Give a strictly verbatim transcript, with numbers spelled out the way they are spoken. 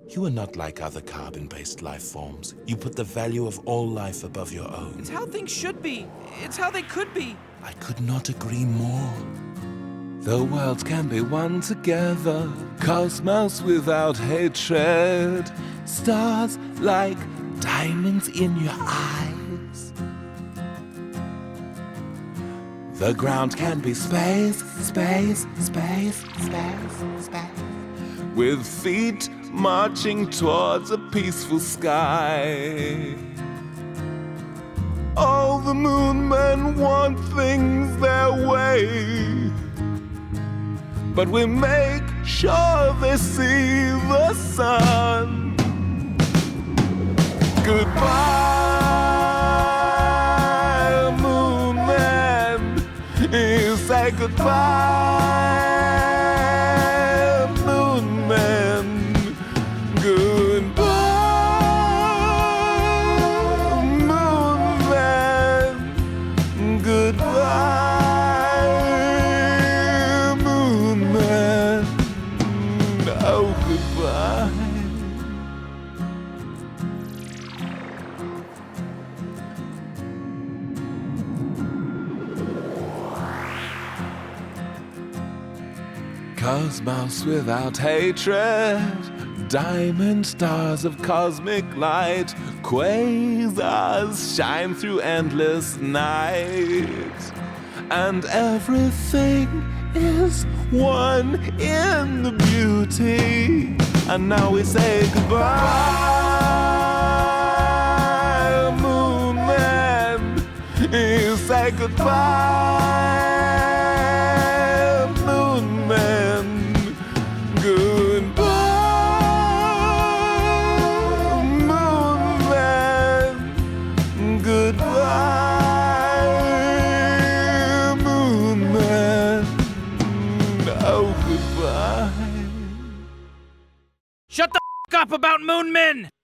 You are not like other carbon-based life forms. You put the value of all life above your own. It's how things should be. It's how they could be. I could not agree more. The world can be one together, cosmos without hatred, stars like diamonds in your eyes. The ground can be space, space, space, space, space, with feet marching towards a peaceful sky. All the moon men want things their way, but we make sure they see the sun. Goodbye, moon man. You say goodbye, moon man. Goodbye, moon man. Goodbye, moon man. Oh, goodbye. Cosmos without hatred, diamond stars of cosmic light, quasars shine through endless night, and everything is one in the beauty. And now we say goodbye, moon man. You say goodbye, moon man. Goodbye, moon man. Goodbye, moon man. Oh, goodbye. Shut the f*** up about Moon Men!